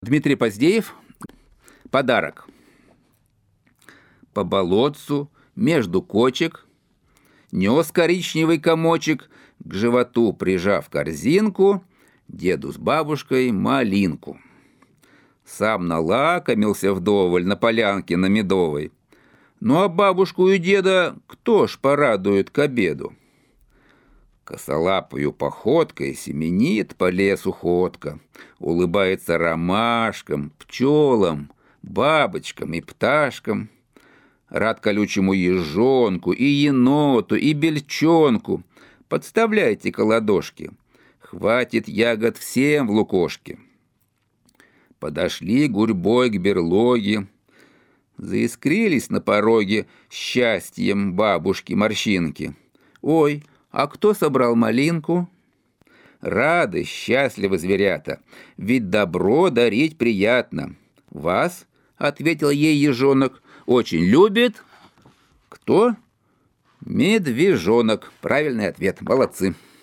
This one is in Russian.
Дмитрий Поздеев. Подарок. По болотцу между кочек нес коричневый комочек, к животу прижав корзинку, деду с бабушкой малинку. Сам налакомился вдоволь на полянке на Медовой. Ну а бабушку и деда кто ж порадует к обеду? Косолапою походкой семенит по лесу ходка, улыбается ромашкам, пчелам, бабочкам и пташкам. Рад колючему ежонку и еноту и бельчонку. Подставляйте-ка ладошки, хватит ягод всем в лукошке. Подошли гурьбой к берлоге, заискрились на пороге счастьем бабушки-морщинки. Ой, а кто собрал малинку? Рады, счастливы зверята, ведь добро дарить приятно. Вас, — ответил ей ежонок, — очень любит... Кто? Медвежонок. Правильный ответ. Молодцы.